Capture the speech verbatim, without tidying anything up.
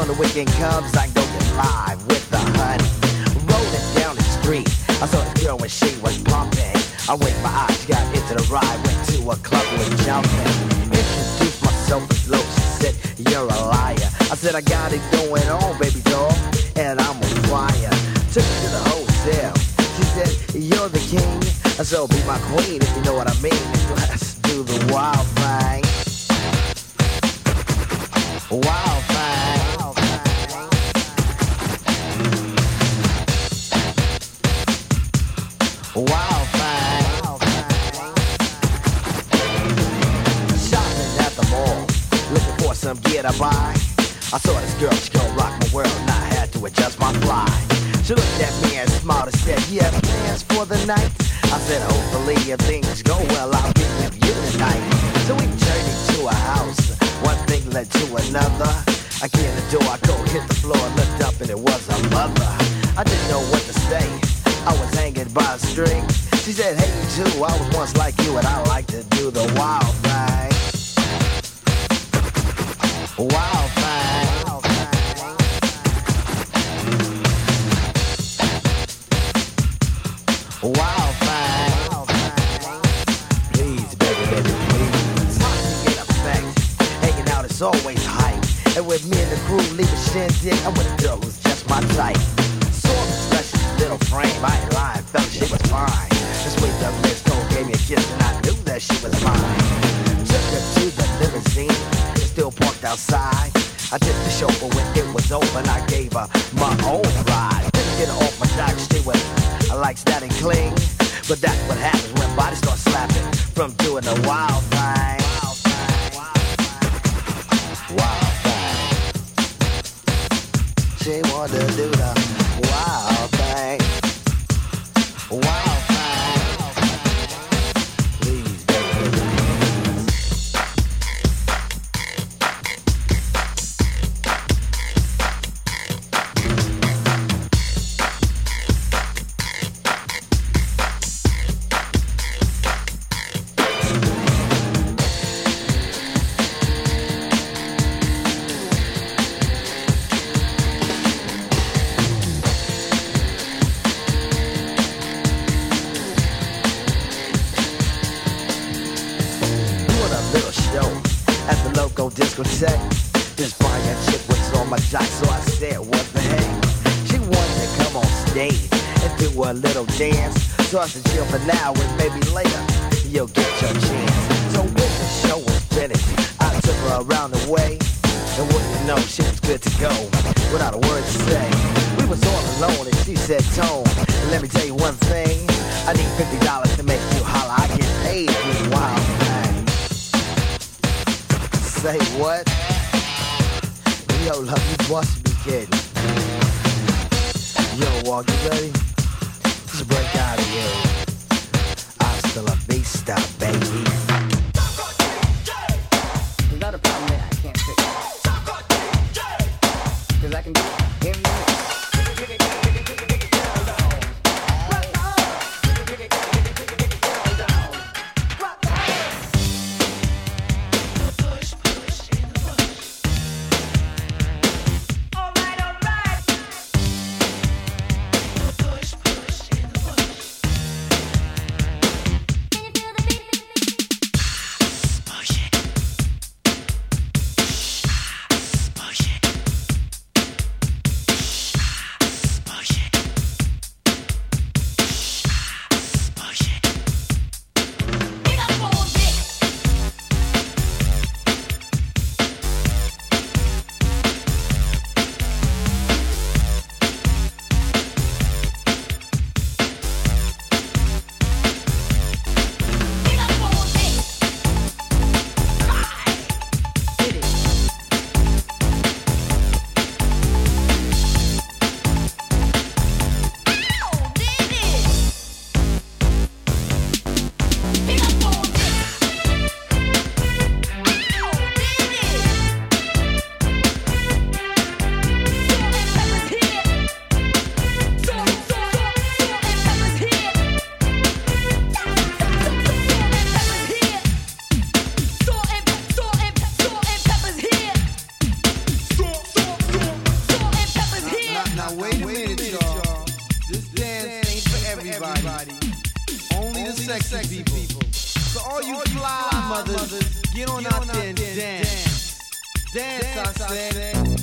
the weekend comes, I go get live with the honey. Rolling down the street, I saw this girl when she was pumping. I winked my eyes, got into the ride, went to a club with jumping. Introduced myself as low, she said, you're a liar. I said, I got it going on, baby doll, and I'm on fire. Took her to the hotel, she said, you're the king, so be my queen if you know what I mean. Let's do the wild thing. Wild thing. Wild thing. Shopping at the mall, looking for some gear to buy. I saw this girl, she gon' rock my world, and I had to adjust my fly. She looked at me and smiled and said, you have plans for the night? I said, hopefully if things go well, I'll be with you tonight. So we journeyed to a house, one thing led to another. I get in the door, I go hit the floor, looked up and it was a mother. I didn't know what to say, I was hanging by a string. She said, hey you too, I was once like you and I like to do the wild thing. Wild thing. Wild thing. Please, baby, baby, please. Time to get effect. Hanging out is always hype. And with me and the crew leave a shindig, I'm with a girl who's just my type. Saw the special little frame, I ain't lying, felt she was fine. This week the Miss Cole gave me a kiss and I knew that she was mine. Took her to the limousine, still parked outside. I tipped the chauffeur when it was over and I gave her my own ride. Didn't get her off my jock, she was I like that and cling, but that's what happens when bodies start slapping from doing the wild thing. Wild thing. She wanted to do the wild thing. Wild thing. Please, baby, discotheque. This fine chick was on my jock, so I said, what the heck? She wanted to come on stage and do a little dance. So I said, chill for now and maybe later you'll get your chance. So when the show was finished, I took her around the way. And wouldn't you know, she was good to go without a word to say. We was all alone and she said, Tone, let me tell you one thing. I need fifty dollars to make you holler. I get paid for this wild thing. Say what? Yo, love, you must be kidding. Yo, Walk, you ready? Just break out of here. Hasta la vista, baby. Is that a problem that I can't fix? Cause I can do it. Hear me? Push, push. mothers, get on out there and dance. Dance, I said.